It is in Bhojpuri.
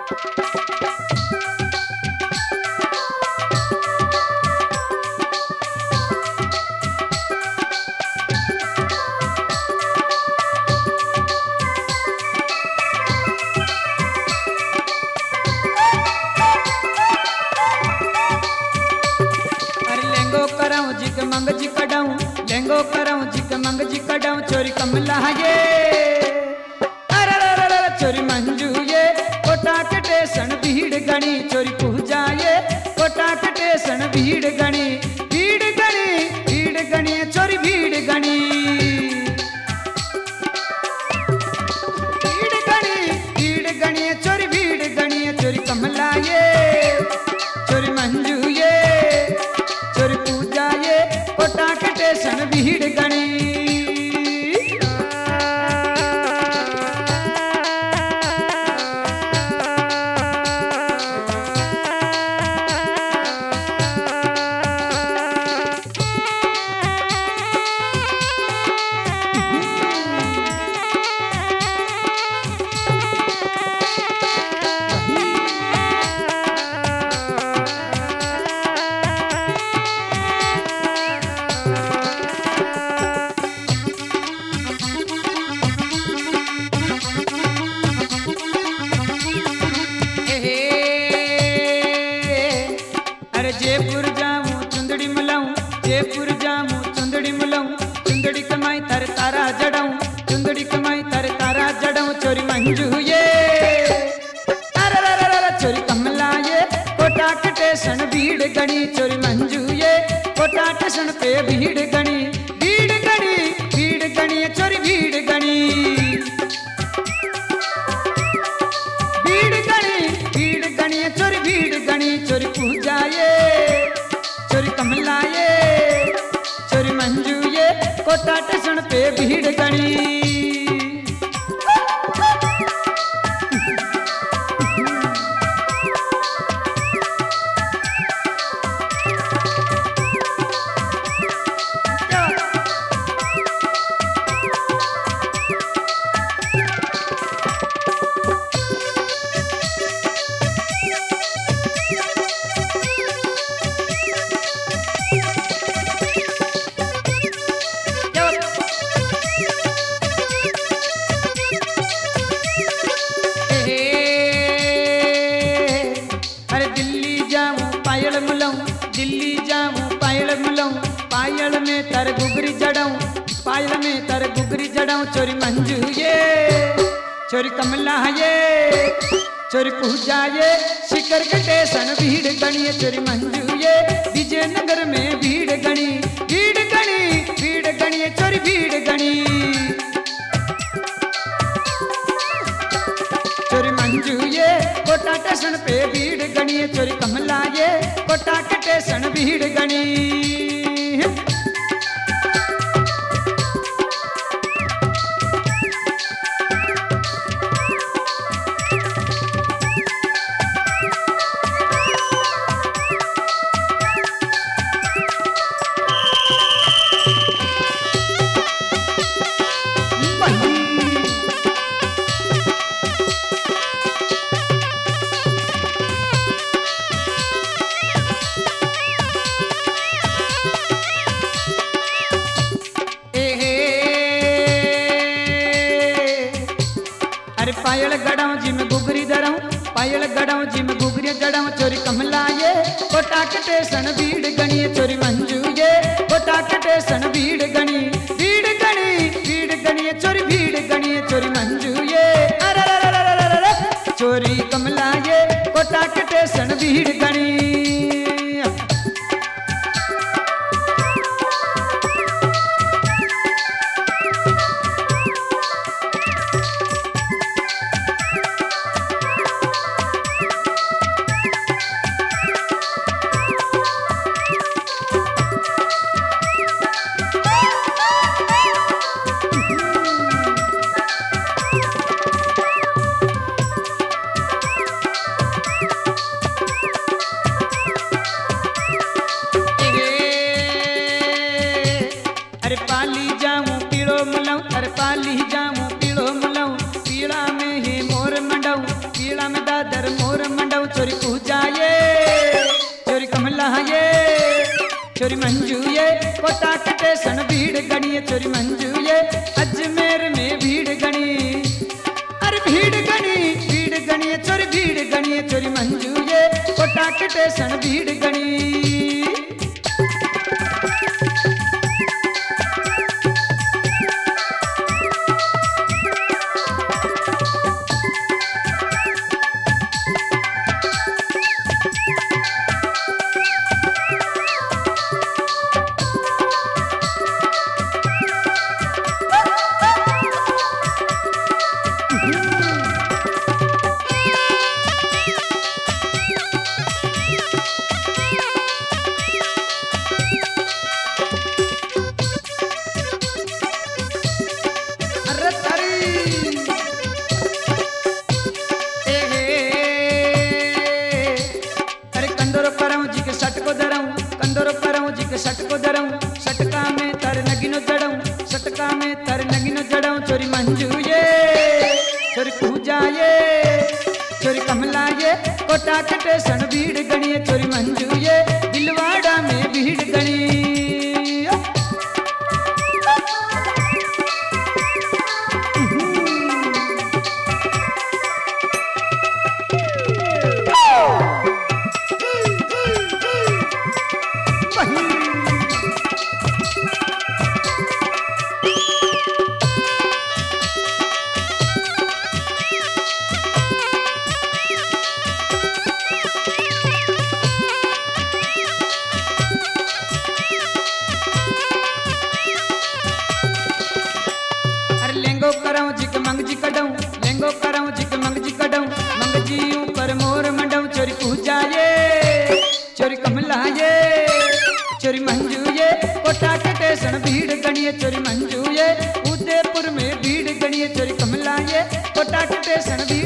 जिक मंग जी कडाऊं लहंगो कराऊं जिक मंग जी कडाऊं चोरी कमला ये अरे चोरी मंजू ये कोटा के टेसन भीड़ गणी चोरी पूजा ये कोटा के टेसन भीड़ गणी चोरी भीड़ गणी चोरी भीड़ गणी चोरी कमला ये चोरी मंजू ये चोरी पूजा ये कोटा के टेसन भीड़ गणी जयपुर जाऊं चुंदड़ी मिलाऊं जयपुर जाऊं चुंदड़ी मिलाऊं चुंदड़ी कमाई तर तारा जड़ाऊं चुंदड़ी कमाई तर तारा जड़ाऊं चोरी मंजू ये अरे चोरी कमला ये कोटा के टेसन भीड़ गणी चोरी मंजू ये कोटा टेसन पे भीड़ गणी चोरी भीड़ गणी चोरी भीड़ गणी चोरी पूजा ये चोरी कमला ये चोरी मंजू ये कोटा टेसन पे भीड़ गणी दिल्ली जाऊं पायल मिलाऊं पायल में तर गुगरी जड़ाऊं पायल में तर गुगरी जड़ाऊं चोरी मंजू ये चोरी कमला ये चोरी पूजा ये शिकर के टेसन भीड़ गणी चोरी मंजू ये विजयनगर में भीड़ गणी चोरी भीड़ गणी चोरी मंजू ये कोटा टेसन पे भीड़ गणी चोरी कमला ये कोटा के टेसन भीड़ गणी पायल गड़ाऊं जी में गुगरी दराऊं पायल गड़ाऊं जी में गुगरी जड़ाऊं चोरी कमला ये कोटा के टेसन भीड़ गणी चोरी मंजू ये कोटा के टेसन भीड़ गणी चोरी भीड़ गणी चोरी मंजू ये अरे चोरी कमला ये कोटा के टेसन भीड़ गणी दर मोर मंडव चोरी पूजा ये चोरी कमला ये चोरी मंजू ये कोटा स्टेशन भीड़ गणी चोरी मंजू ये अजमेर में भीड़ गणी अरे भीड़ गणी चोरी भीड़ गणी चोरी मंजू ये कोटा स्टेशन भीड़ गणी सटको दरऊं सटका में तर नगिनो जड़ऊं सटका में तर नगिनो जड़ऊं चोरी मंजू ये चोरी पूजा ये चोरी कमला ये कोटा स्टेशन भीड़ गणी चोरी मंजू ये दिलवाड़ा में भीड़ गणी लेंगो कराऊं जिक मंग जी कढऊं लेंगो कराऊं जिक मंग जी कढऊं मंग जी ऊपर मोर मंडऊं चोरी पूजा ये चोरी कमला ये चोरी मंजू ये कोटा स्टेशन भीड़ गणी चोरी मंजू ये उदयपुर में भीड़ गणी चोरी कमला ये कोटा स्टेशन भीड़